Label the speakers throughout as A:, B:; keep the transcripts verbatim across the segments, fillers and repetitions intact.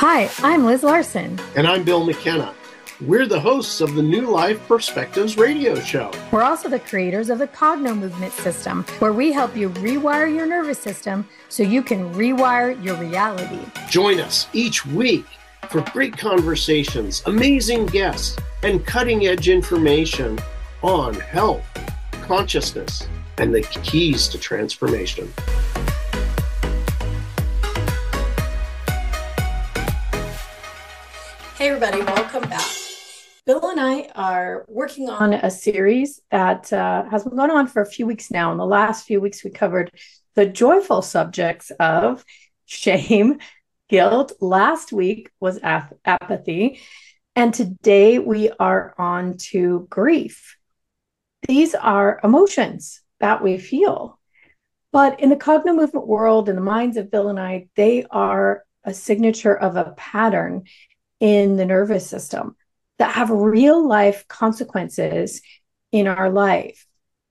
A: Hi, I'm Liz Larson.
B: And I'm Bill McKenna. We're the hosts of the New Life Perspectives radio show.
A: We're also the creators of the Cogno Movement System, where we help you rewire your nervous system so you can rewire your reality.
B: Join us each week for great conversations, amazing guests, and cutting-edge information on health, consciousness, and the keys to transformation.
A: Hey everybody, welcome back. Bill and I are working on a series that uh, has been going on for a few weeks now. In the last few weeks, we covered the joyful subjects of shame, guilt. Last week was ap- apathy. And today we are on to grief. These are emotions that we feel. But in the Cogno Movement world, in the minds of Bill and I, they are a signature of a pattern in the nervous system that have real life consequences in our life.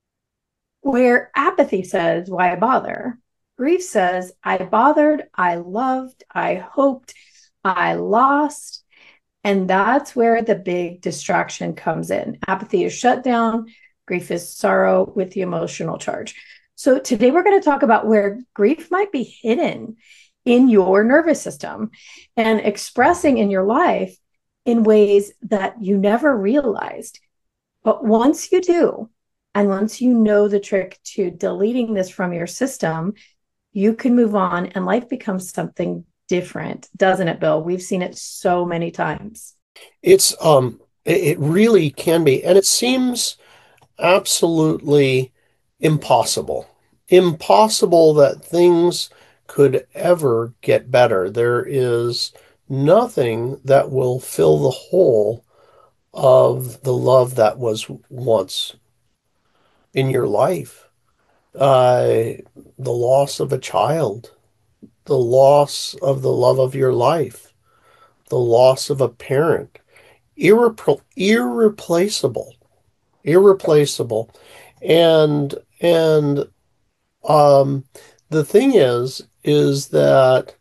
A: Where apathy says, why bother? Grief says, I bothered, I loved, I hoped, I lost. And that's where the big distraction comes in. Apathy is shut down. Grief is sorrow with the emotional charge. So today we're going to talk about where grief might be hidden in your nervous system and expressing in your life in ways that you never realized. But once you do, and once you know the trick to deleting this from your system, you can move on and life becomes something different, doesn't it, Bill? We've seen it so many times.
B: It's um it really can be, and it seems absolutely impossible. Impossible that things could ever get better. There is nothing that will fill the hole of the love that was once in your life. Uh, the loss of a child, the loss of the love of your life, the loss of a parent, irrepl- irreplaceable, irreplaceable. And, and, um, the thing is, is that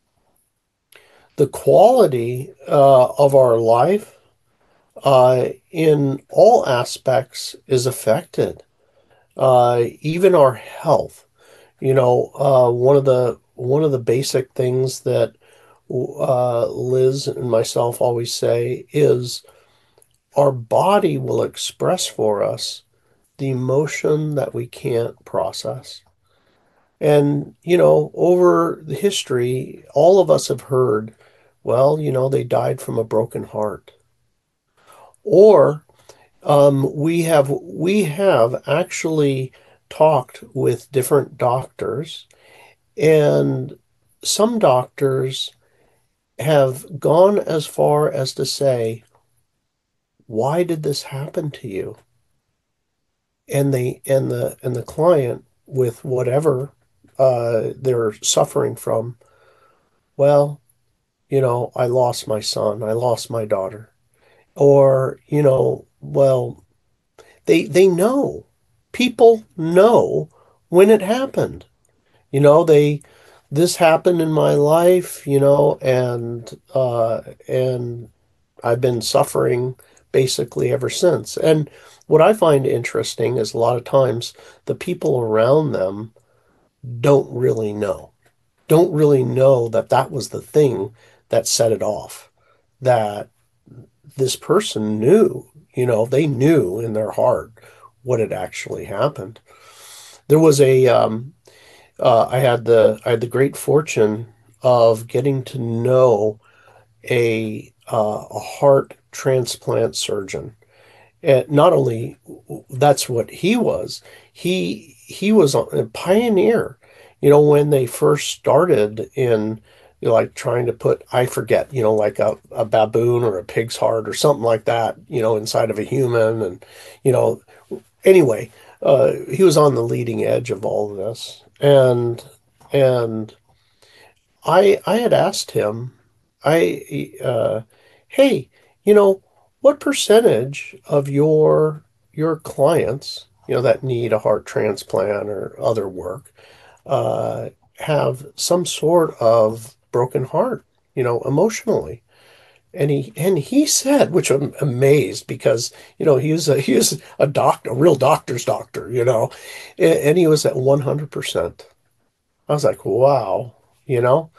B: the quality uh, of our life uh, in all aspects is affected. Uh, even our health. You know, uh, one of the one of the basic things that uh, Liz and myself always say is our body will express for us the emotion that we can't process. And, you know, over the history, all of us have heard, well, you know, they died from a broken heart. Or um, we have we have actually talked with different doctors, and some doctors have gone as far as to say, why did this happen to you? And they and the and the client with whatever uh, they're suffering from, well, you know, I lost my son, I lost my daughter. Or, you know, well, they they know. People know when it happened. You know, they this happened in my life, you know, and uh and I've been suffering basically ever since. And what I find interesting is a lot of times the people around them don't really know. Don't really know that that was the thing that set it off. That this person knew, you know, they knew in their heart what had actually happened. There was a, um, uh, I had the, I had the great fortune of getting to know a, uh, a heart transplant surgeon. And not only that's what he was, he, he was a pioneer, you know, when they first started in, you know, like trying to put, I forget, you know, like a, a baboon or a pig's heart or something like that, you know, inside of a human. And, you know, anyway, uh, he was on the leading edge of all of this. And, and I, I had asked him, I, uh, hey, you know, what percentage of your, your clients, you know, that need a heart transplant or other work, uh, have some sort of broken heart? you know, emotionally. And he and he said, which I'm amazed because, you know, he was a he was a doctor, a real doctor's doctor, you know, and, and he was at one hundred percent. I was like, wow, you know.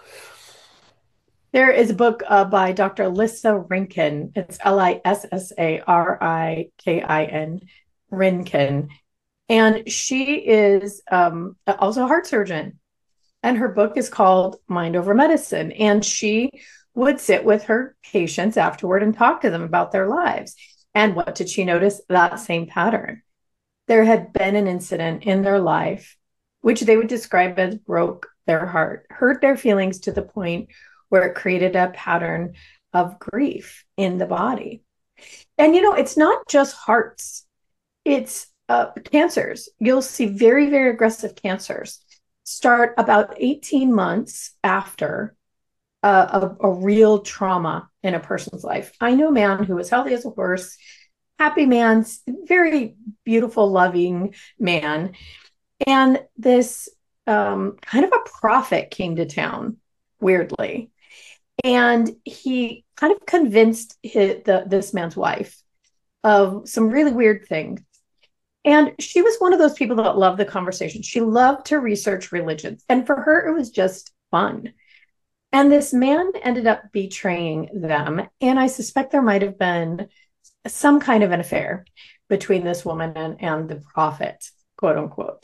A: There is a book uh, by Doctor Lissa Rinkin. It's L I S S A R I K I N, Rinkin. And she is um, also a heart surgeon. And her book is called Mind Over Medicine. And she would sit with her patients afterward and talk to them about their lives. And what did she notice? That same pattern. There had been an incident in their life, which they would describe as broke their heart, hurt their feelings to the point where it created a pattern of grief in the body. And, you know, it's not just hearts, it's uh, cancers. You'll see very, very aggressive cancers start about eighteen months after uh, a, a real trauma in a person's life. I know a man who was healthy as a horse, happy man, very beautiful, loving man. And this um, kind of a prophet came to town, weirdly. And he kind of convinced his, the, this man's wife of some really weird things. And she was one of those people that loved the conversation. She loved to research religions. And for her, it was just fun. And this man ended up betraying them. And I suspect there might have been some kind of an affair between this woman and, and the prophet, quote unquote.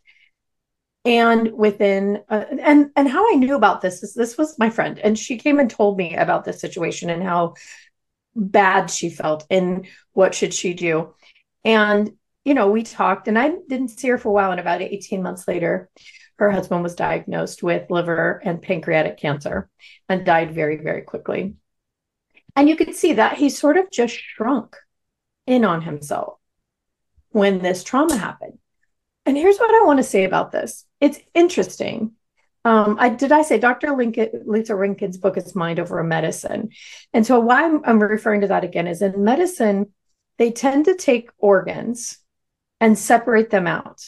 A: And within, uh, and and how I knew about this is this was my friend, and she came and told me about this situation and how bad she felt and what should she do. And, you know, we talked, and I didn't see her for a while. And about eighteen months later, her husband was diagnosed with liver and pancreatic cancer and died very, very quickly. And you could see that he sort of just shrunk in on himself when this trauma happened. And here's what I want to say about this. It's interesting. Um, I did I say Doctor Lincoln, Lisa Rinkin's book is Mind Over Medicine. And so why I'm, I'm referring to that again is in medicine, they tend to take organs and separate them out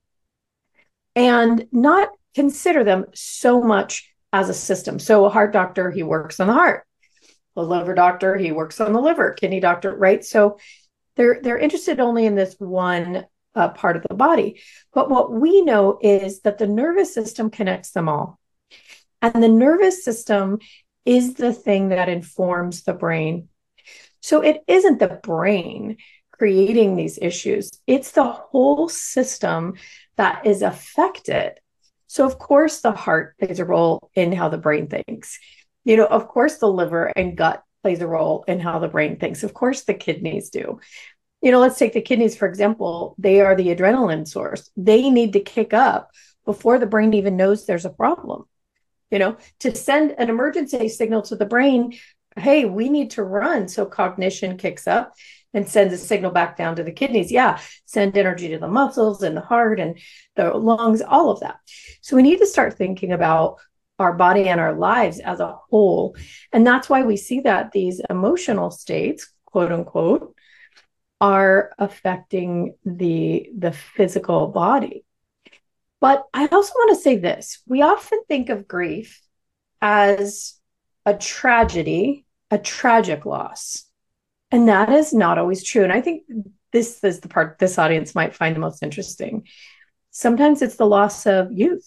A: and not consider them so much as a system. So a heart doctor, he works on the heart. The liver doctor, he works on the liver. Kidney doctor, right? So they're they're interested only in this one uh, part of the body. But what we know is that the nervous system connects them all. And the nervous system is the thing that informs the brain. So it isn't the brain creating these issues, it's the whole system that is affected. So, of course, the heart plays a role in how the brain thinks. You know, of course, the liver and gut plays a role in how the brain thinks. Of course, the kidneys do. You know, let's take the kidneys, for example. They are the adrenaline source. They need to kick up before the brain even knows there's a problem. You know, to send an emergency signal to the brain, hey, we need to run. So cognition kicks up and sends a signal back down to the kidneys. Yeah, send energy to the muscles and the heart and the lungs, all of that. So we need to start thinking about our body and our lives as a whole. And that's why we see that these emotional states, quote unquote, are affecting the, the physical body. But I also want to say this. We often think of grief as a tragedy, a tragic loss. And that is not always true. And I think this is the part this audience might find the most interesting. Sometimes it's the loss of youth.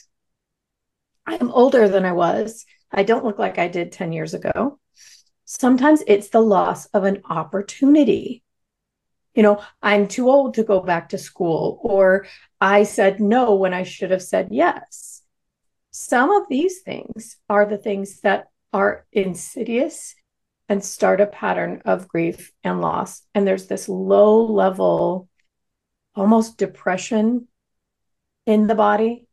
A: I am older than I was. I don't look like I did ten years ago. Sometimes it's the loss of an opportunity. You know, I'm too old to go back to school, or I said no when I should have said yes. Some of these things are the things that are insidious and start a pattern of grief and loss. And there's this low level, almost depression in the body.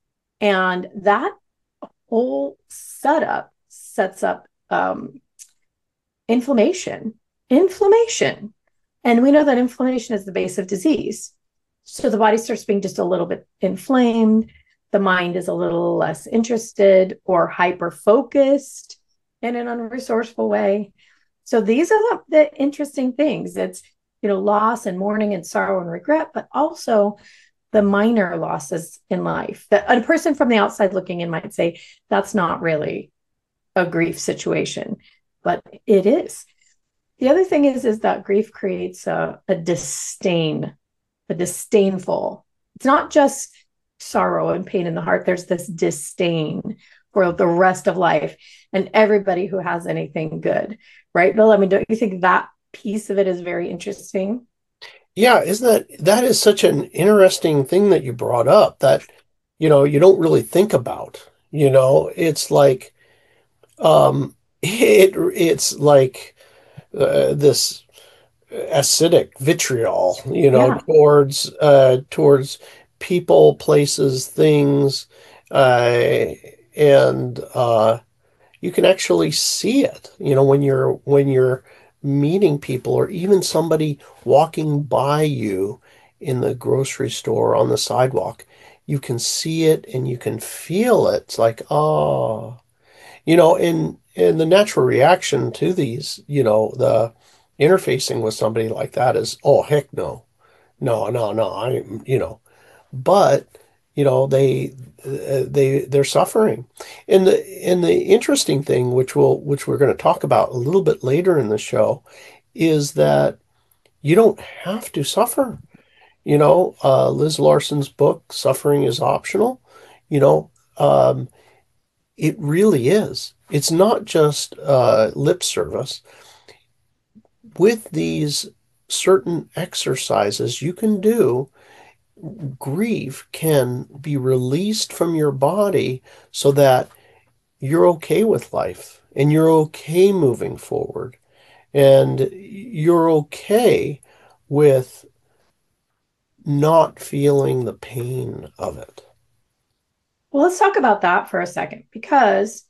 A: And that whole setup sets up um, inflammation, inflammation. And we know that inflammation is the base of disease. So the body starts being just a little bit inflamed. The mind is a little less interested or hyper-focused in an unresourceful way. So these are the, the interesting things. It's, you know, loss and mourning and sorrow and regret, but also the minor losses in life that a person from the outside looking in might say, that's not really a grief situation, but it is. The other thing is, is that grief creates a, a disdain, a disdainful. It's not just sorrow and pain in the heart. There's this disdain for the rest of life and everybody who has anything good, right, Bill? I mean, don't you think that piece of it is very interesting?
B: Yeah, isn't that that is such an interesting thing that you brought up that, you know, you don't really think about. You know, it's like um it it's like uh, this acidic vitriol, you know,
A: Yeah.
B: towards uh towards people, places, things, uh and uh you can actually see it, you know, when you're when you're meeting people or even somebody walking by you in the grocery store on the sidewalk. You can see it and you can feel it. It's like, oh, you know, and and the natural reaction to these, you know, the interfacing with somebody like that is, oh, heck no. No, no, no. I, you know, but you know they uh, they they're suffering, and the and the interesting thing, which will which we're going to talk about a little bit later in the show, is that you don't have to suffer. You know, uh, Liz Larson's book, Suffering is Optional, you know, um, it really is. It's not just uh, lip service. With these certain exercises you can do, grief can be released from your body so that you're okay with life and you're okay moving forward and you're okay with not feeling the pain of it.
A: Well, let's talk about that for a second, because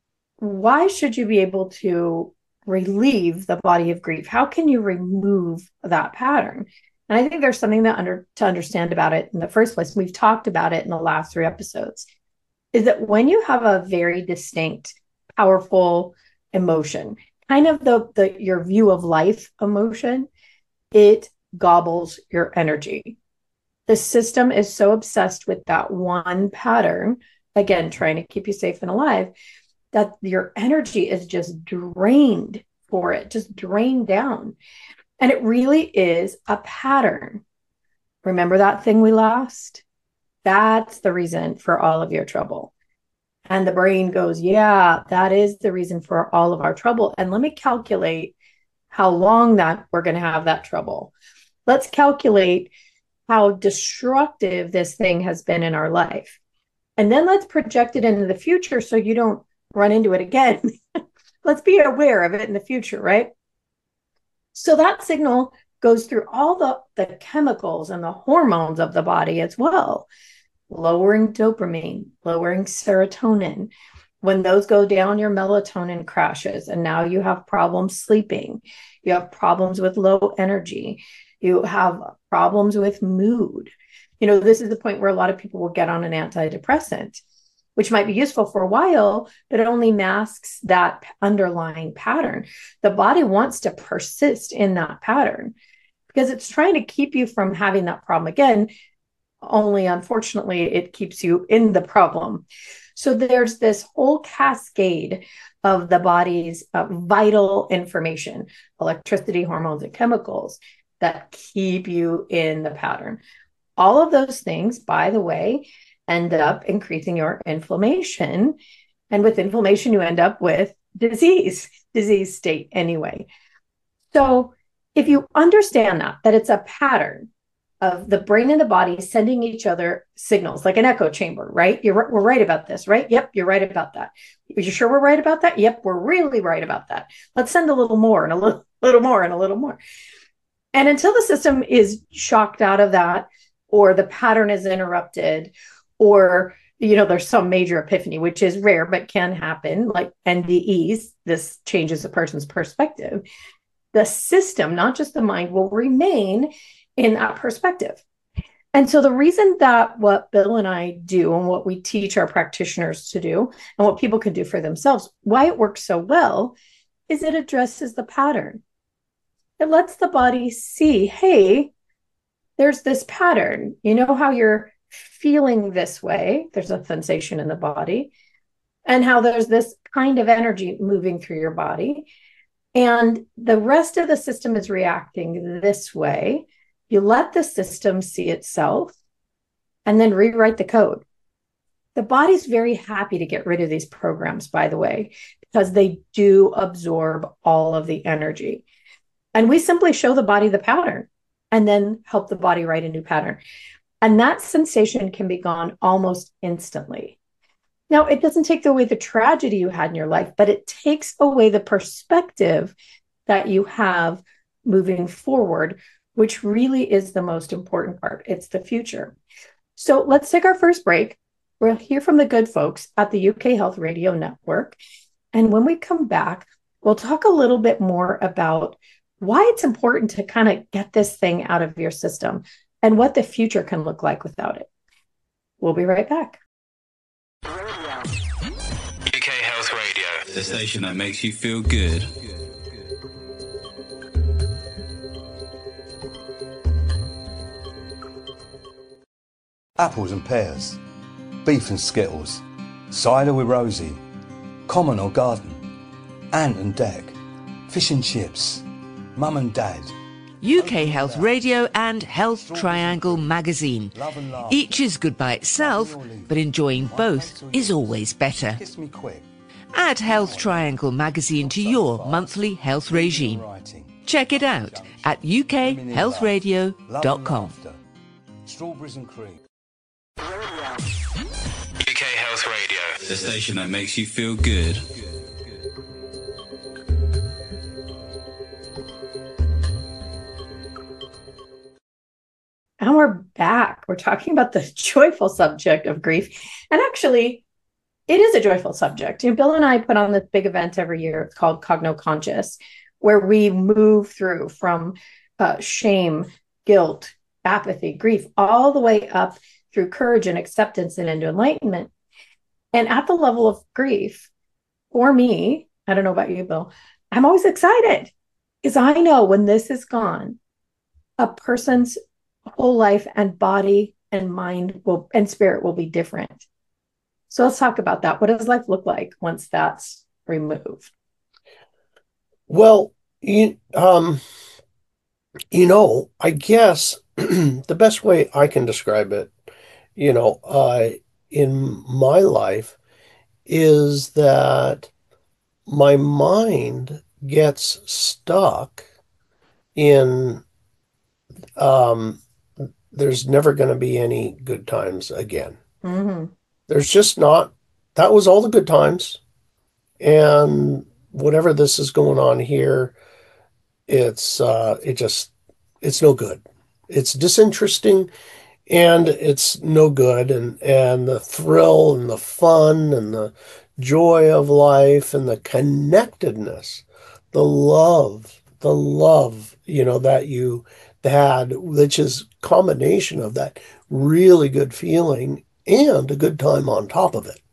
A: why should you be able to relieve the body of grief? How can you remove that pattern? And I think there's something that under to understand about it in the first place. We've talked about it in the last three episodes. Is that when you have a very distinct, powerful emotion, kind of the, the your view of life emotion, it gobbles your energy. The system is so obsessed with that one pattern, again, trying to keep you safe and alive, that your energy is just drained for it, just drained down. And it really is a pattern. Remember that thing we lost? That's the reason for all of your trouble. And the brain goes, yeah, that is the reason for all of our trouble. And let me calculate how long that we're going to have that trouble. Let's calculate how destructive this thing has been in our life. And then let's project it into the future so you don't run into it again. Let's be aware of it in the future, right? So that signal goes through all the, the chemicals and the hormones of the body as well, lowering dopamine, lowering serotonin. When those go down, your melatonin crashes, and now you have problems sleeping. You have problems with low energy. You have problems with mood. You know, this is the point where a lot of people will get on an antidepressant, which might be useful for a while, but it only masks that underlying pattern. The body wants to persist in that pattern because it's trying to keep you from having that problem again. Only unfortunately, it keeps you in the problem. So there's this whole cascade of the body's uh, vital information, electricity, hormones, and chemicals that keep you in the pattern. All of those things, by the way, end up increasing your inflammation. And with inflammation, you end up with disease, disease state anyway. So if you understand that, that it's a pattern of the brain and the body sending each other signals, like an echo chamber, right? You're, we're right about this, right? Yep, you're right about that. Are you sure we're right about that? Yep, we're really right about that. Let's send a little more and a little, little more and a little more. And until the system is shocked out of that, or the pattern is interrupted, or you know, there's some major epiphany, which is rare but can happen, like N D Es, this changes a person's perspective. The system, not just the mind, will remain in that perspective. And so the reason that what Bill and I do and what we teach our practitioners to do and what people can do for themselves, why it works so well, is it addresses the pattern. It lets the body see, hey, there's this pattern. You know how you're feeling this way? There's a sensation in the body. And how there's this kind of energy moving through your body. And the rest of the system is reacting this way. You let the system see itself and then rewrite the code. The body's very happy to get rid of these programs, by the way, because they do absorb all of the energy. And we simply show the body the pattern and then help the body write a new pattern. And that sensation can be gone almost instantly. Now, it doesn't take away the tragedy you had in your life, but it takes away the perspective that you have moving forward, which really is the most important part. It's the future. So let's take our first break. We'll hear from the good folks at the U K Health Radio Network. And when we come back, we'll talk a little bit more about why it's important to kind of get this thing out of your system and what the future can look like without it. We'll be right back.
C: U K Health Radio, the station that makes you feel good.
D: Apples and pears, beef and skittles, cider with Rosie, common or garden, ant and deck, fish and chips, mum and dad.
E: U K Health Radio and Health Triangle magazine. Each is good by itself, but enjoying both is always better.
D: Kiss me quick.
E: Add Health Triangle magazine to your monthly health regime. Check it out at u k health radio dot com.
D: Strawberries and cream.
C: U K Health Radio, the station that makes you feel good.
A: And we're back. We're talking about the joyful subject of grief. And actually, it is a joyful subject. You know, Bill and I put on this big event every year. It's called Cogno Conscious, where we move through from uh, shame, guilt, apathy, grief, all the way up through courage and acceptance and into enlightenment. And at the level of grief, for me, I don't know about you, Bill, I'm always excited because I know when this is gone, a person's whole life and body and mind will and spirit will be different. So let's talk about that. What does life look like once that's removed?
B: Well, you, um, you know, I guess the best way I can describe it, you know, uh, in my life is that my mind gets stuck in um, there's never going to be any good times again.
A: Mm-hmm.
B: There's just not. That was all the good times. And whatever this is going on here, it's uh, it just, it's no good. It's disinteresting and it's no good. And, and the thrill and the fun and the joy of life and the connectedness, the love, the love, you know, that you had, which is combination of that really good feeling and a good time on top of it.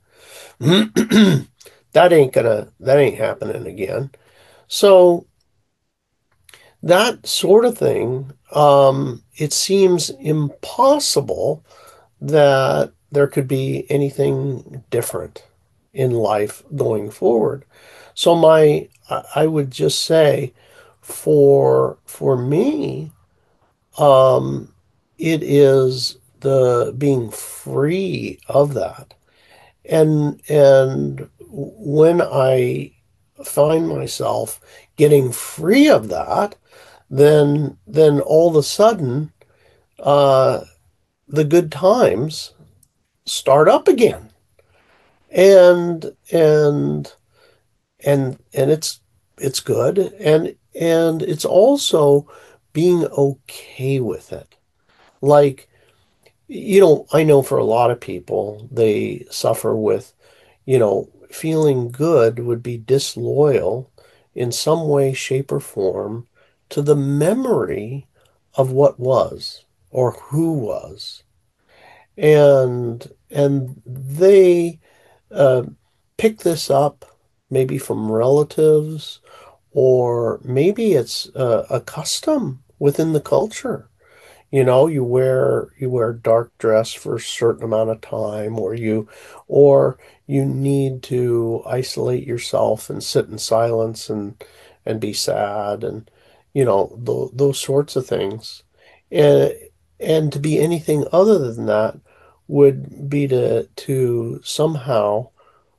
B: That ain't gonna, that ain't happening again. So that sort of thing, um, it seems impossible that there could be anything different in life going forward. So my, I would just say for, for me, um, it is the being free of that. And, and when I find myself getting free of that, then, then all of a sudden, uh, the good times start up again. And, and, and, and it's, it's good. And, and it's also being okay with it. Like, you know, I know for a lot of people, they suffer with, you know, feeling good would be disloyal in some way, shape, or form to the memory of what was or who was. And, and they uh, pick this up maybe from relatives, or maybe it's uh, a custom within the culture. You know, you wear you wear dark dress for a certain amount of time, or you or you need to isolate yourself and sit in silence and and be sad and you know th those sorts of things. And and to be anything other than that would be to to somehow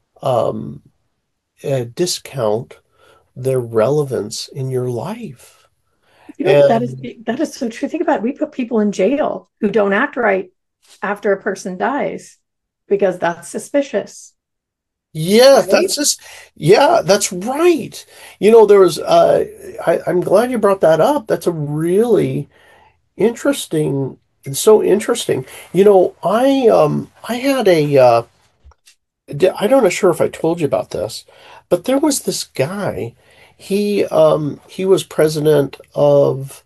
B: um, uh, discount their relevance in your life.
A: You know, that is
B: And
A: that is so true. Think about it. We put people in jail who don't act right after a person dies because that's suspicious,
B: yeah,
A: right?
B: that's just, yeah, that's right. You know, there was, uh, I, I'm glad you brought that up. That's a really interesting, it's so interesting. You know, I, um, I had a, uh, di- I don't know sure if I told you about this, but there was this guy, he, um, he was president of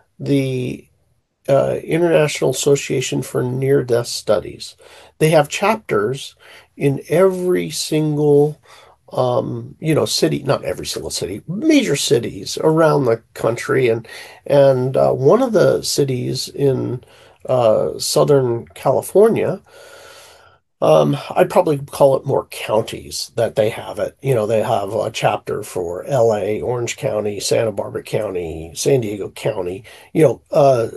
B: the uh, International Association for Near-Death Studies. They have chapters in every single, um, you know, city, not every single city, major cities around the country. And, and uh, one of the cities in uh, Southern California, um, I'd probably call it more counties that they have it. You know, they have a chapter for L A, Orange County, Santa Barbara County, San Diego County, you know, uh,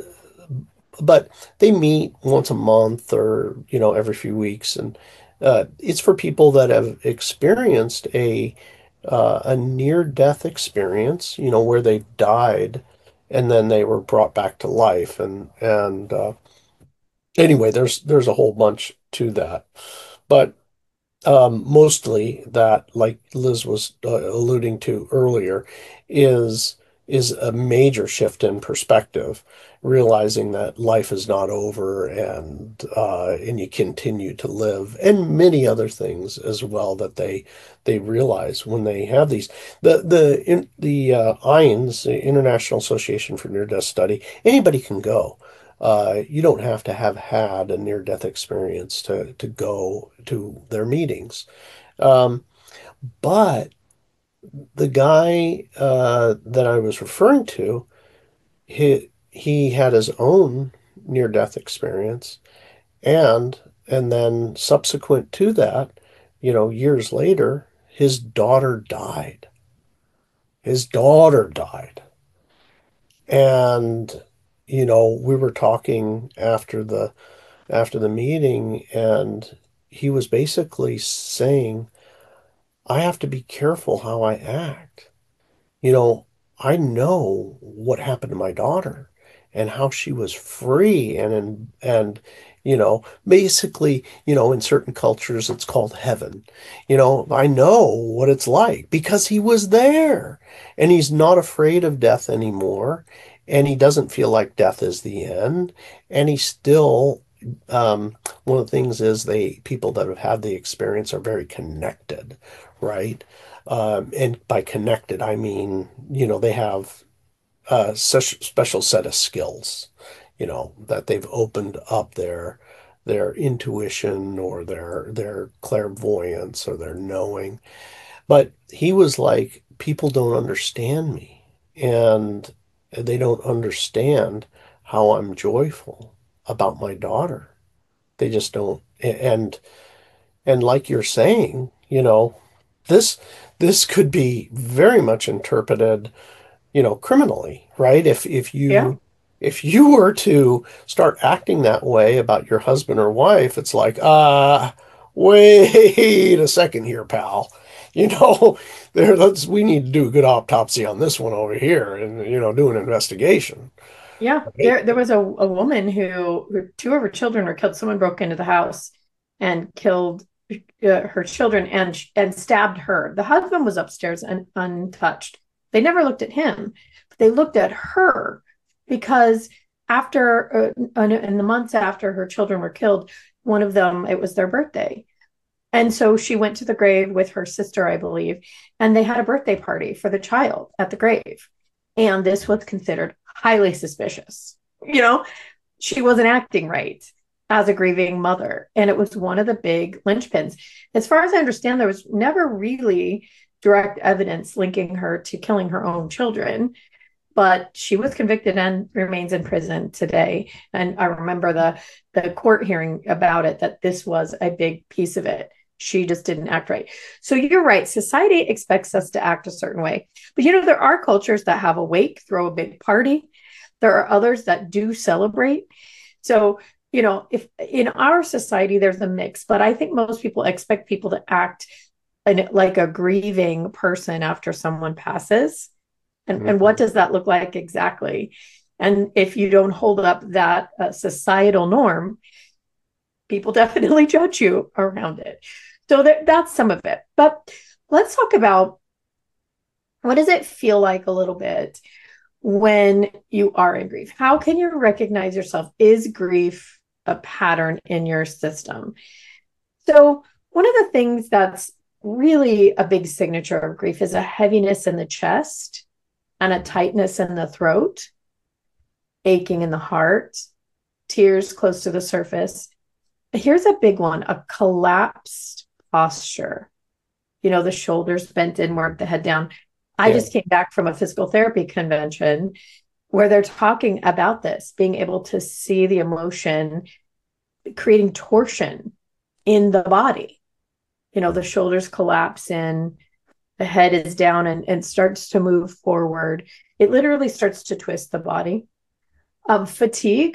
B: but they meet once a month or you know every few weeks, and uh, it's for people that have experienced a uh, a near death experience, you know, where they died and then they were brought back to life, and and uh, anyway, there's there's a whole bunch to that, but um, mostly that, like Liz was uh, alluding to earlier, is is a major shift in perspective, realizing that life is not over, and uh, and you continue to live, and many other things as well that they they realize when they have these. The the in, the uh, I A N S, the International Association for Near Death Study, anybody can go. Uh, you don't have to have had a near-death experience to to go to their meetings. Um, but the guy uh, that I was referring to, he he had his own near-death experience, and and then subsequent to that, you know, years later, his daughter died. His daughter died, and you know, we were talking after the after the meeting, and he was basically saying, I have to be careful how I act. You know, I know what happened to my daughter and how she was free and and, and you know, basically, you know, in certain cultures it's called heaven. You know, I know what it's like because he was there, and he's not afraid of death anymore, and he doesn't feel like death is the end, and he still um, one of the things is they people that have had the experience are very connected, right? Um, and by connected, I mean, you know, they have a such special set of skills, you know, that they've opened up their their intuition or their their clairvoyance or their knowing. But he was like, people don't understand me, and they don't understand how I'm joyful about my daughter. They just don't. And and like you're saying, you know, this this could be very much interpreted, you know, criminally, right? If if
A: Yeah.
B: you if you were to start acting that way about your husband or wife, it's like, uh, wait a second here, pal. You know, there let's we need to do a good autopsy on this one over here and you know, do an investigation.
A: Yeah,
B: Right?
A: there there was a, a woman who, who two of her children were killed. Someone broke into the house and killed uh, her children and and stabbed her. The husband was upstairs and untouched. They never looked at him, but they looked at her because after uh, in the months after her children were killed, one of them, it was their birthday. And so she went to the grave with her sister, I believe, and they had a birthday party for the child at the grave. And this was considered highly suspicious. You know, she wasn't acting right as a grieving mother. And it was one of the big linchpins. As far as I understand, there was never really direct evidence linking her to killing her own children. but she was convicted and remains in prison today. And I remember the the court hearing about it, that this was a big piece of it. She just didn't act right. So you're right. Society expects us to act a certain way. But, you know, there are cultures that have a wake, throw a big party. There are others that do celebrate. So, you know, if in our society, there's a mix, but I think most people expect people to act like a grieving person after someone passes. And, mm-hmm. and what does that look like exactly? And if you don't hold up that uh, societal norm, people definitely judge you around it. So that, that's some of it. But let's talk about, what does it feel like a little bit when you are in grief? How can you recognize yourself? Is grief a pattern in your system? So one of the things that's really a big signature of grief is a heaviness in the chest and a tightness in the throat, aching in the heart, tears close to the surface. Here's a big one, a collapsed posture. You know, the shoulders bent inward, the head down. I yeah. just came back from a physical therapy convention where they're talking about this, being able to see the emotion creating torsion in the body. You know, the shoulders collapse in, the head is down and, and starts to move forward. It literally starts to twist the body. Um, fatigue,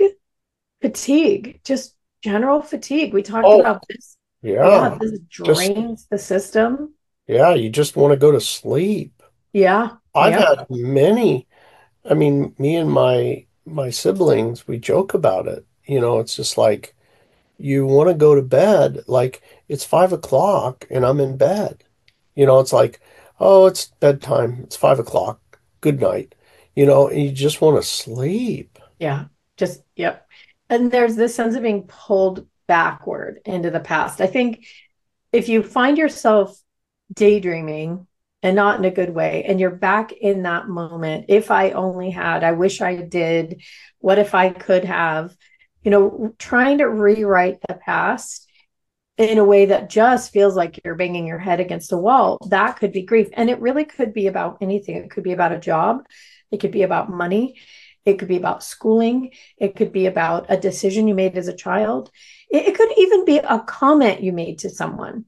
A: fatigue, just general fatigue. We talked oh, about this.
B: Yeah.
A: yeah this drains just, the system.
B: Yeah, you just want to go to sleep.
A: Yeah.
B: I've
A: yeah.
B: had many, I mean, me and my my siblings, we joke about it. You know, it's just like, you want to go to bed, like it's five o'clock and I'm in bed. You know, it's like, oh, it's bedtime. It's five o'clock. Good night. You know, and you just want to sleep.
A: Yeah, just, yep. And there's this sense of being pulled backward into the past. I think if you find yourself daydreaming, and not in a good way, and you're back in that moment, if I only had, I wish I did, what if I could have, you know, trying to rewrite the past in a way that just feels like you're banging your head against a wall, that could be grief. And it really could be about anything. It could be about a job. It could be about money. It could be about schooling. It could be about a decision you made as a child. It, it could even be a comment you made to someone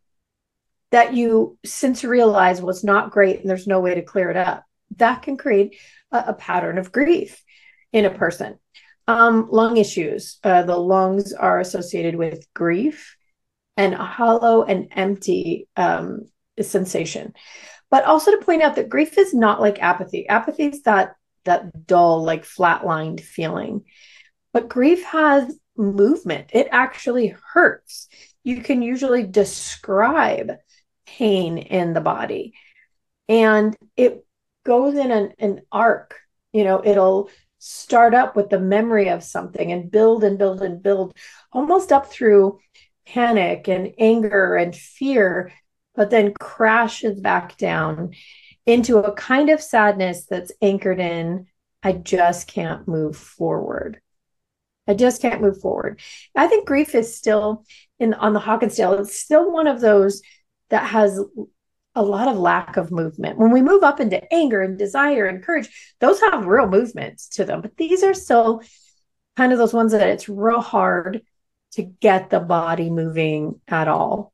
A: that you since realize was not great and there's no way to clear it up. That can create a, a pattern of grief in a person. Um, lung issues. Uh, the lungs are associated with grief and a hollow and empty um, sensation. But also to point out that grief is not like apathy. Apathy is that, that dull, like flatlined feeling. But grief has movement. It actually hurts. You can usually describe pain in the body. And it goes in an, an arc. You know, it'll start up with the memory of something and build and build and build, almost up through panic and anger and fear, but then crashes back down into a kind of sadness that's anchored in, I just can't move forward. I just can't move forward. I think grief is still in on the Hawkins scale. It's still one of those that has a lot of lack of movement. When we move up into anger and desire and courage, those have real movements to them. But these are still kind of those ones that it's real hard to get the body moving at all.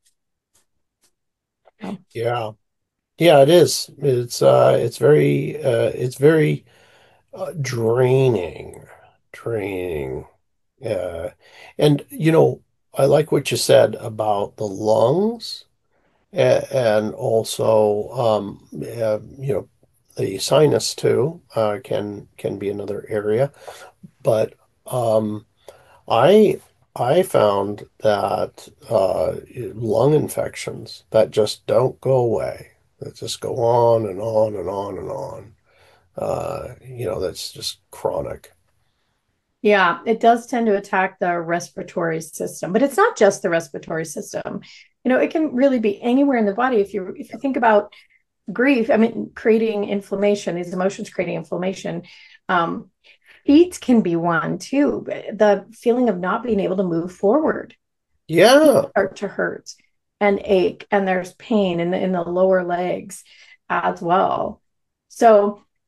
B: Yeah. Yeah, it is. It's uh it's very uh it's very uh, draining. Draining. Uh and you know, I like what you said about the lungs. And also, um, uh, you know, the sinus too uh, can can be another area. But um, I I found that uh, lung infections that just don't go away, that just go on and on and on and on. Uh, you know, that's just chronic.
A: Yeah, it does tend to attack the respiratory system, but it's not just the respiratory system. You know, it can really be anywhere in the body. If you if you think about grief, I mean, creating inflammation, these emotions creating inflammation. Um, feet can be one too. The feeling of not being able to move forward.
B: Yeah.
A: Feet start to hurt and ache, and there's pain in the in the lower legs as well. So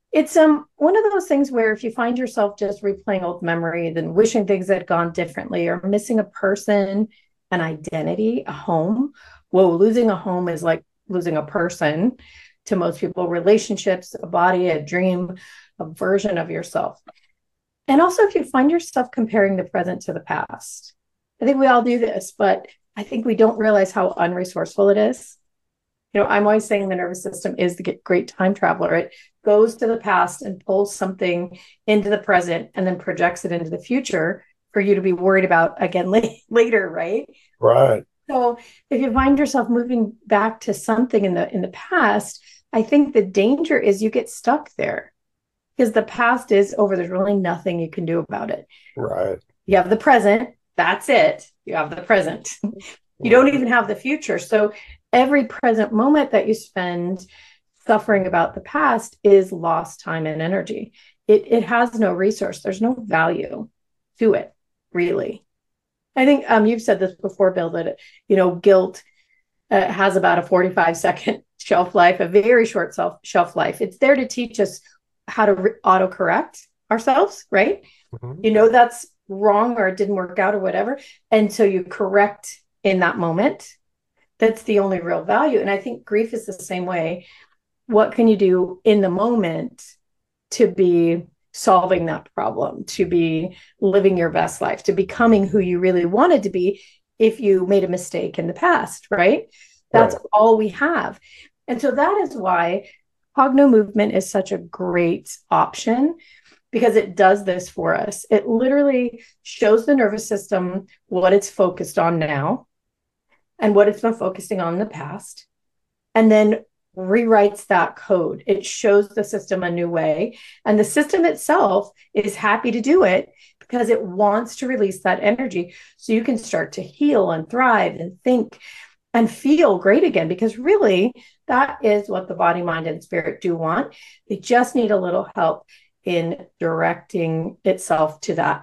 A: It's um one of those things where if you find yourself just replaying old memory, then wishing things had gone differently, or missing a person, an identity, a home. Whoa, losing a home is like losing a person to most people, relationships, a body, a dream, a version of yourself. And also if you find yourself comparing the present to the past. I think we all do this, but I think we don't realize how unresourceful it is. You know, I'm always saying the nervous system is the great time traveler. It goes to the past and pulls something into the present and then projects it into the future for you to be worried about again later, right?
B: Right.
A: So if you find yourself moving back to something in the in the past, I think the danger is you get stuck there because the past is over. There's really nothing you can do about it.
B: Right.
A: You have the present. That's it. You have the present. You don't even have the future. So every present moment that you spend suffering about the past is lost time and energy. It, it has no resource. There's no value to it, really. I think um, you've said this before, Bill, that, you know, guilt uh, has about a forty-five second shelf life, a very short self, shelf life. It's there to teach us how to re- autocorrect ourselves, right? Mm-hmm. You know, that's wrong or it didn't work out or whatever. And so you correct in that moment. That's the only real value. And I think grief is the same way. What can you do in the moment to be solving that problem, to be living your best life, to becoming who you really wanted to be if you made a mistake in the past, right? That's right. All we have. And so that is why Cogno Movement is such a great option, because it does this for us. It literally shows the nervous system what it's focused on now and what it's been focusing on in the past, and then rewrites that code. It shows the system a new way. And the system itself is happy to do it because it wants to release that energy so you can start to heal and thrive and think and feel great again. Because really, that is what the body, mind, and spirit do want. They just need a little help in directing itself to that.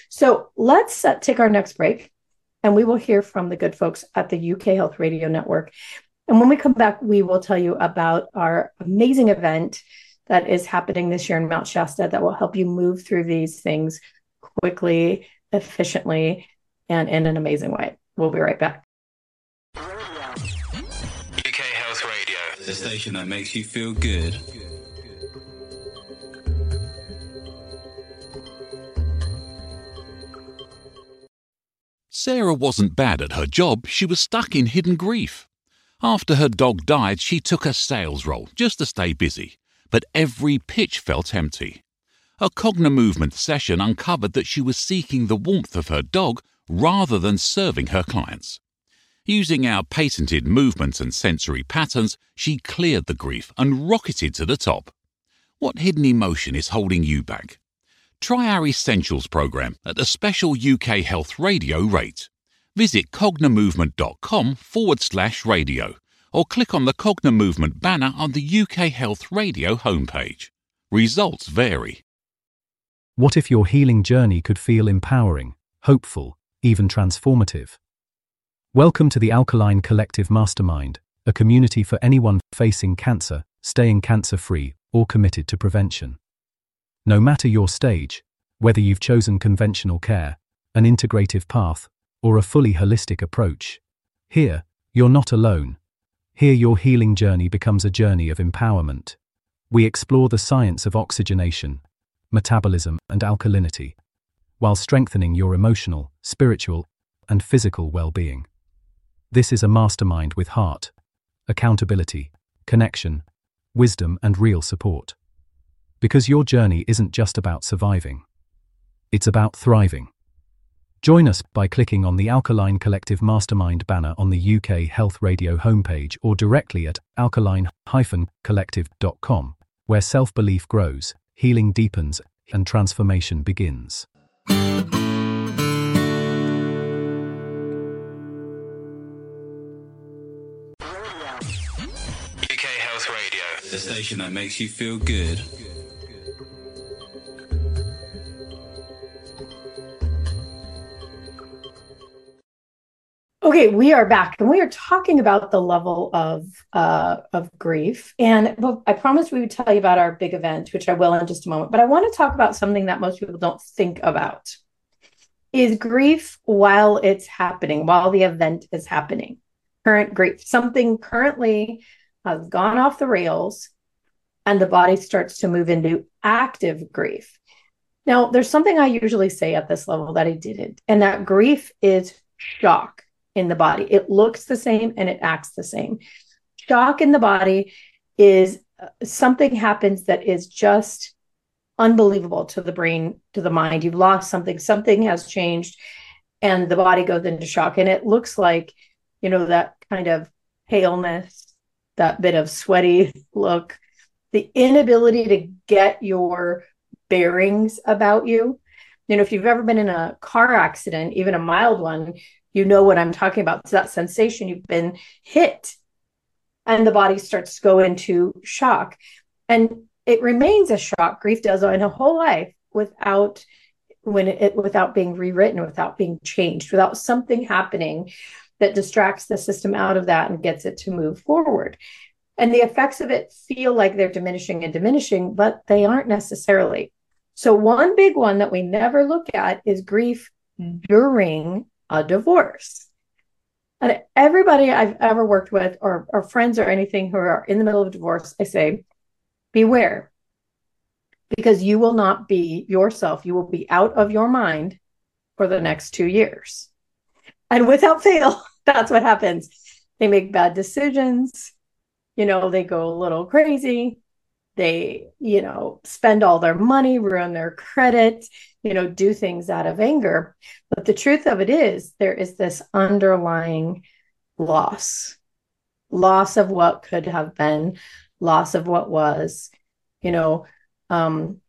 A: So let's uh, take our next break, and we will hear from the good folks at the U K Health Radio Network. And when we come back, we will tell you about our amazing event that is happening this year in Mount Shasta that will help you move through these things quickly, efficiently, and in an amazing way. We'll be right back.
C: U K Health Radio, the station that makes you feel good.
F: Sarah wasn't bad at her job, she was stuck in hidden grief. After her dog died, she took a sales role just to stay busy, but every pitch felt empty. A Cogno Movement session uncovered that she was seeking the warmth of her dog rather than serving her clients. Using our patented movements and sensory patterns, she cleared the grief and rocketed to the top. What hidden emotion is holding you back? Try our Essentials program at a special U K Health Radio rate. Visit cognomovement.com forward slash radio or click on the Cogno Movement banner on the U K Health Radio homepage. Results vary.
G: What if your healing journey could feel empowering, hopeful, even transformative? Welcome to the Alkaline Collective Mastermind, a community for anyone facing cancer, staying cancer-free, or committed to prevention. No matter your stage, whether you've chosen conventional care, an integrative path, or a fully holistic approach, here, you're not alone. Here your healing journey becomes a journey of empowerment. We explore the science of oxygenation, metabolism, and alkalinity, while strengthening your emotional, spiritual, and physical well-being. This is a mastermind with heart, accountability, connection, wisdom, and real support. Because your journey isn't just about surviving. It's about thriving. Join us by clicking on the Alkaline Collective Mastermind banner on the U K Health Radio homepage or directly at alkaline dash collective dot com, where self-belief grows, healing deepens, and transformation begins.
C: U K Health Radio, the station that makes you feel good.
A: Okay, we are back and we are talking about the level of uh, of grief. And well, I promised we would tell you about our big event, which I will in just a moment. But I want to talk about something that most people don't think about is grief while it's happening, while the event is happening. Current grief, something currently has gone off the rails and the body starts to move into active grief. Now, there's something I usually say at this level that I didn't, and that grief is shock in the body. It looks the same and it acts the same. Shock in the body is uh, something happens that is just unbelievable to the brain, to the mind. You've lost something, something has changed, and the body goes into shock. And it looks like, you know, that kind of paleness, that bit of sweaty look, the inability to get your bearings about you. You know, if you've ever been in a car accident, even a mild one, you know what I'm talking about. It's that sensation you've been hit and the body starts to go into shock. And it remains a shock. Grief does in a whole life without when it without being rewritten, without being changed, without something happening that distracts the system out of that and gets it to move forward. And the effects of it feel like they're diminishing and diminishing, but they aren't necessarily. So one big one that we never look at is grief during a divorce. And everybody I've ever worked with or, or friends or anything who are in the middle of a divorce, I say, beware, because you will not be yourself. You will be out of your mind for the next two years. And without fail, that's what happens. They make bad decisions. You know, they go a little crazy. They, you know, spend all their money, ruin their credit, you know, do things out of anger. But the truth of it is there is this underlying loss, loss of what could have been, loss of what was, you know, um,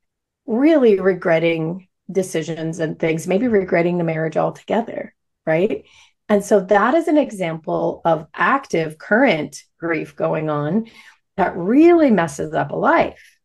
A: really regretting decisions and things, maybe regretting the marriage altogether, right? And so that is an example of active current grief going on that really messes up a life.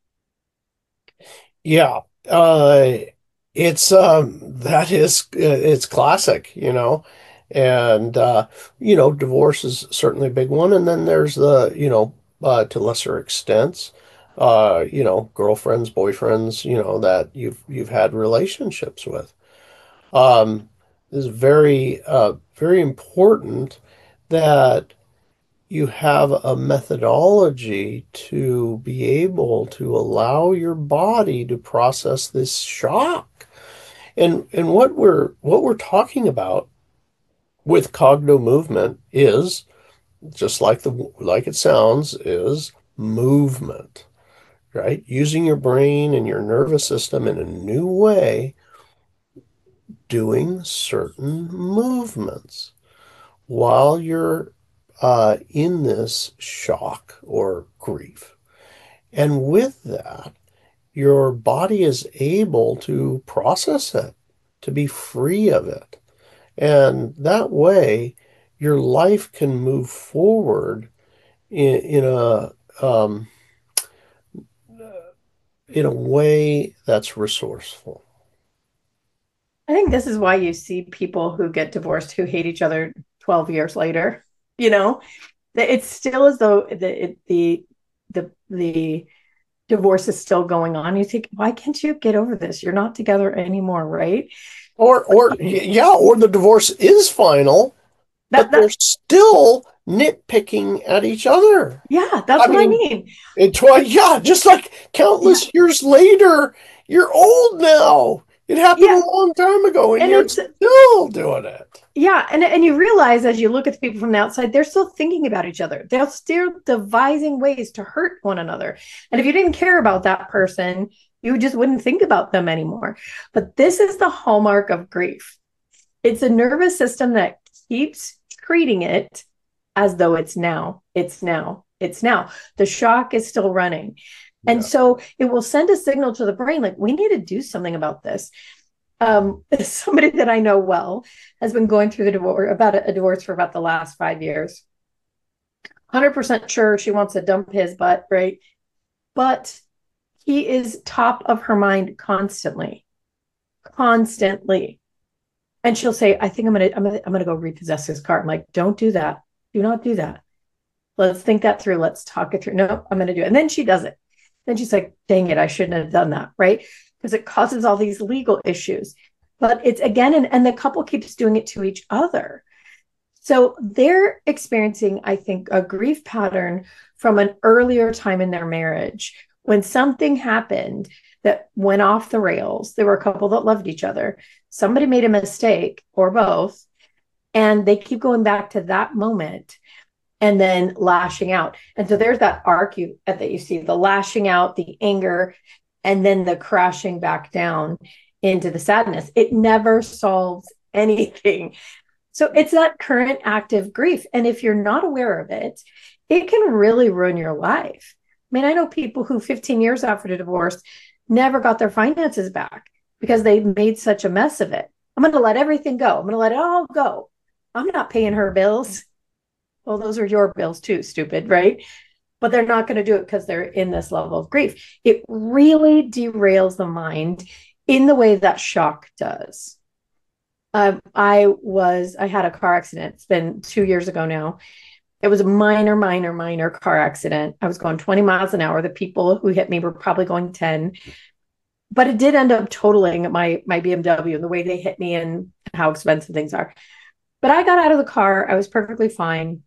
B: Yeah, uh, it's um, that is uh, it's classic, you know, and uh, you know, divorce is certainly a big one, and then there's the you know, uh, to lesser extents, uh, you know, girlfriends, boyfriends, you know, that you've you've had relationships with. Um, is very uh, very important that you have a methodology to be able to allow your body to process this shock. And and what we're what we're talking about with cognitive movement is just like the like it sounds is movement, right? Using your brain and your nervous system in a new way, doing certain movements while you're uh, in this shock or grief. And with that, your body is able to process it, to be free of it. And that way, your life can move forward in, in a um, in a way that's resourceful.
A: I think this is why you see people who get divorced who hate each other twelve years later. You know, it's still as though the the the the divorce is still going on. You think, why can't you get over this? You're not together anymore, right?
B: Or or yeah, or the divorce is final,
A: that,
B: but they're still nitpicking at each other.
A: Yeah, that's I what mean, I mean.
B: It's why, yeah, just like countless yeah. years later, you're old now. It happened yeah. a long time ago, and, and you're still doing it.
A: Yeah, and, and you realize as you look at the people from the outside, they're still thinking about each other. They're still devising ways to hurt one another. And if you didn't care about that person, you just wouldn't think about them anymore. But this is the hallmark of grief. It's a nervous system that keeps treating it as though it's now, it's now, it's now. The shock is still running. And yeah. so it will send a signal to the brain, like, we need to do something about this. Um, somebody that I know well has been going through the divorce, about a, a divorce for about the last five years. one hundred percent sure she wants to dump his butt, right? But he is top of her mind constantly, constantly. And she'll say, I think I'm gonna, I'm gonna, I'm gonna go repossess his car. I'm like, don't do that. Do not do that. Let's think that through. Let's talk it through. No, I'm gonna do it. And then she does it. Then she's like, dang it, I shouldn't have done that, right? Because it causes all these legal issues. But it's again, and, and the couple keeps doing it to each other. So they're experiencing, I think, a grief pattern from an earlier time in their marriage when something happened that went off the rails. There were a couple that loved each other. Somebody made a mistake, or both, and they keep going back to that moment and then lashing out. And so there's that arc you, that you see, the lashing out, the anger, and then the crashing back down into the sadness. It never solves anything. So it's that current active grief. And if you're not aware of it, it can really ruin your life. I mean, I know people who fifteen years after the divorce never got their finances back because they made such a mess of it. I'm going to let everything go. I'm going to let it all go. I'm not paying her bills. Well, those are your bills too, stupid, right? But they're not going to do it because they're in this level of grief. It really derails the mind in the way that shock does. Um, I was, I had a car accident. It's been two years ago now. It was a minor, minor, minor car accident. I was going twenty miles an hour. The people who hit me were probably going ten. But it did end up totaling my, my B M W and the way they hit me and how expensive things are. But I got out of the car. I was perfectly fine.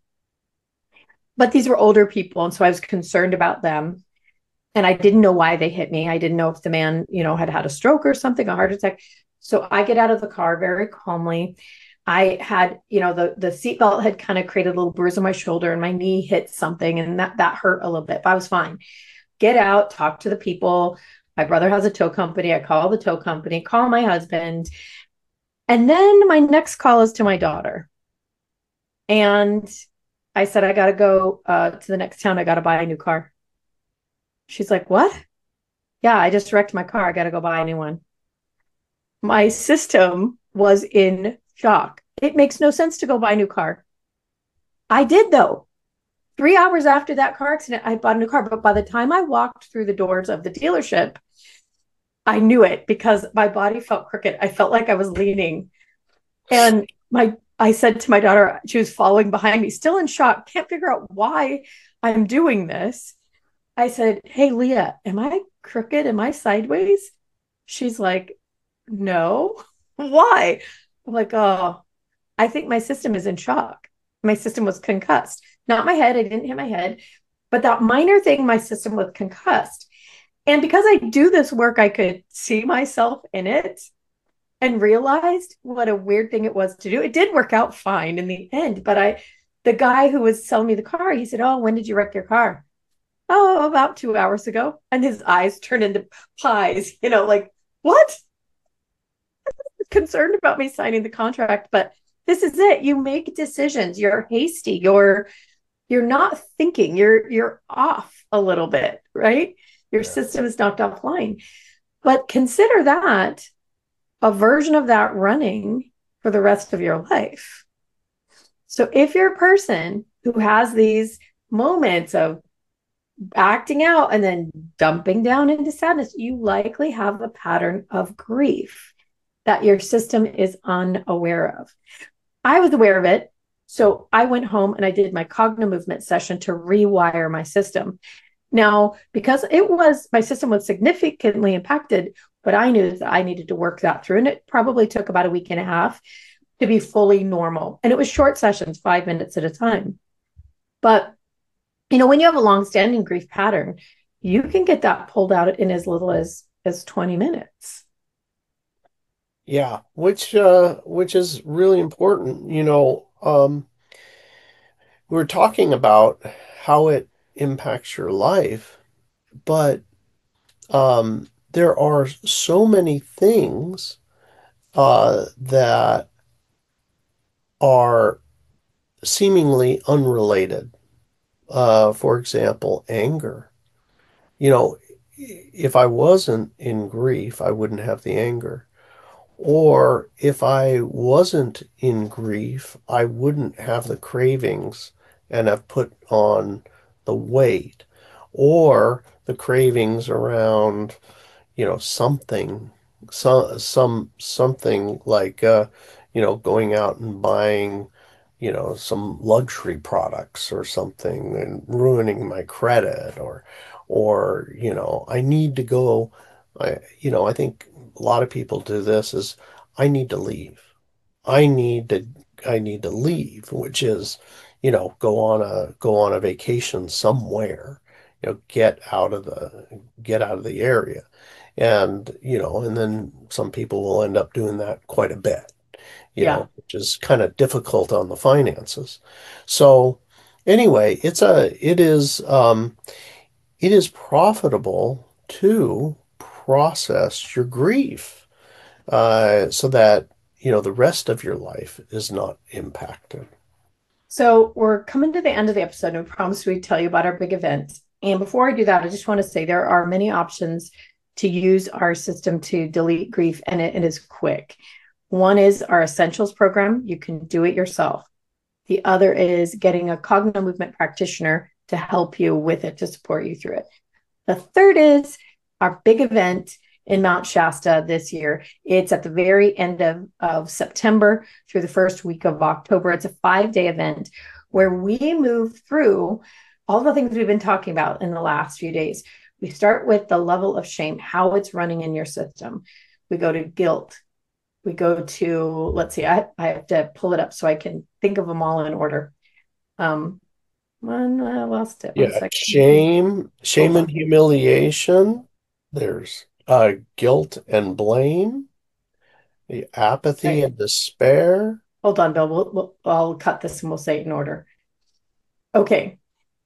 A: But these were older people. And so I was concerned about them. And I didn't know why they hit me. I didn't know if the man, you know, had had a stroke or something, a heart attack. So I get out of the car very calmly. I had, you know, the, the seatbelt had kind of created a little bruise on my shoulder and my knee hit something and that, that hurt a little bit, but I was fine. Get out, talk to the people. My brother has a tow company. I call the tow company, call my husband. And then my next call is to my daughter. And I said, I got to go uh, to the next town. I got to buy a new car. She's like, what? Yeah, I just wrecked my car. I got to go buy a new one. My system was in shock. It makes no sense to go buy a new car. I did, though. Three hours after that car accident, I bought a new car. But by the time I walked through the doors of the dealership, I knew it because my body felt crooked. I felt like I was leaning. And my I said to my daughter, she was following behind me, still in shock, can't figure out why I'm doing this. I said, hey, Leah, am I crooked? Am I sideways? She's like, no. Why? I'm like, oh, I think my system is in shock. My system was concussed. Not my head. I didn't hit my head. But that minor thing, my system was concussed. And because I do this work, I could see myself in it and realized what a weird thing it was to do. It did work out fine in the end. But I, the guy who was selling me the car, he said, oh, when did you wreck your car? Oh, about two hours ago. And his eyes turned into pies, you know, like, what? Concerned about me signing the contract, but this is it. You make decisions. You're hasty. You're you're not thinking. You're you're off a little bit, right? Your system is knocked offline. But consider that a version of that running for the rest of your life. So if you're a person who has these moments of acting out and then dumping down into sadness, you likely have a pattern of grief that your system is unaware of. I was aware of it. So I went home and I did my cognitive movement session to rewire my system. Now, because it was, my system was significantly impacted, but I knew that I needed to work that through. And it probably took about a week and a half to be fully normal. And it was short sessions, five minutes at a time. But, you know, when you have a long-standing grief pattern, you can get that pulled out in as little as, as twenty minutes.
B: Yeah, which uh, which is really important. You know, um, we're talking about how it impacts your life, but um, there are so many things uh, that are seemingly unrelated. Uh, for example, anger. You know, if I wasn't in grief, I wouldn't have the anger. Or if I wasn't in grief, I wouldn't have the cravings and have put on the weight, or the cravings around, you know, something, some, some, something like, uh, you know, going out and buying, you know, some luxury products or something and ruining my credit, or, or, you know, I need to go, I, you know, I think a lot of people do this is I need to leave. I need to, I need to leave, which is, you know, go on a, go on a vacation somewhere, you know, get out of the, get out of the area. And, you know, and then some people will end up doing that quite a bit, you
A: Yeah.
B: know, which is kind of difficult on the finances. So anyway, it's a, it is, um, it is profitable to process your grief, uh, so that, you know, the rest of your life is not impacted.
A: So we're coming to the end of the episode, and we promised we'd tell you about our big event. And before I do that, I just want to say there are many options to use our system to delete grief, and it, it is quick. One is our Essentials program. You can do it yourself. The other is getting a Cogno Movement practitioner to help you with it, to support you through it. The third is our big event in Mount Shasta this year. It's at the very end of, of September through the first week of October. It's a five-day event where we move through all the things we've been talking about in the last few days. We start with the level of shame, how it's running in your system. We go to guilt. We go to, let's see, I, I have to pull it up so I can think of them all in order. Um, one, I lost it. One
B: Yeah,
A: second.
B: shame, shame and humiliation. There's uh, guilt and blame, the apathy
A: Right.
B: and despair.
A: Hold on, Bill. We'll, we'll, I'll cut this and we'll say it in order. Okay.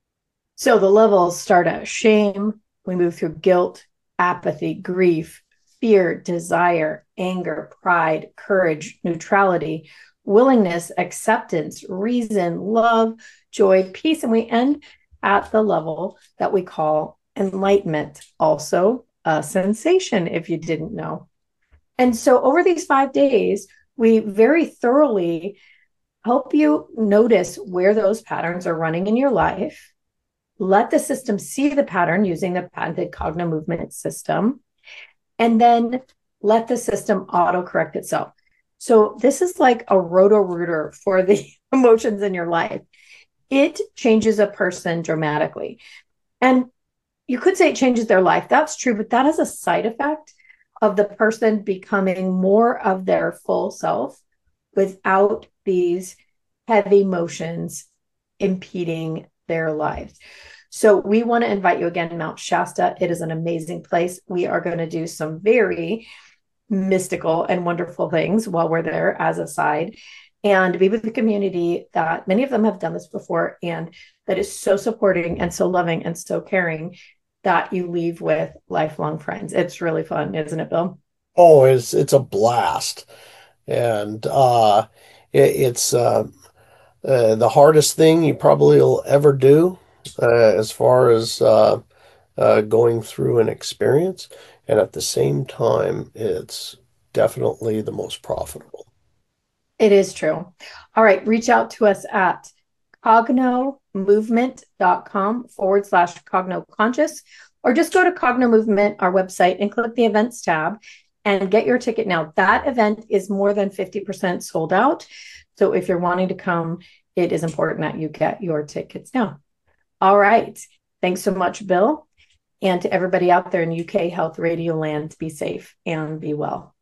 A: So the levels start at shame. We move through guilt, apathy, grief, fear, desire, anger, pride, courage, neutrality, willingness, acceptance, reason, love, joy, peace. And we end at the level that we call enlightenment, also a sensation, if you didn't know. And so over these five days, we very thoroughly help you notice where those patterns are running in your life. Let the system see the pattern using the patented Cogno Movement system, and then let the system auto-correct itself. So this is like a roto-rooter for the emotions in your life. It changes a person dramatically. And you could say it changes their life. That's true, but that is a side effect of the person becoming more of their full self without these heavy emotions impeding their lives. So we want to invite you again to Mount Shasta. It is an amazing place. We are going to do some very mystical and wonderful things while we're there as a side, and be with the community that many of them have done this before, and that is so supporting and so loving and so caring that you leave with lifelong friends. It's really fun, isn't it, Bill?
B: Oh, it's it's a blast, and uh, it, it's uh, uh, the hardest thing you probably will ever do, uh, as far as uh, uh, going through an experience, and at the same time, it's definitely the most profitable.
A: It is true. All right, reach out to us at cognomovement.com forward slash cogno conscious, or just go to Cogno Movement, our website, and click the events tab and get your ticket now. That event is more than fifty percent sold out. So if you're wanting to come, it is important that you get your tickets now. All right. Thanks so much, Bill. And to everybody out there in U K Health Radio land, be safe and be well.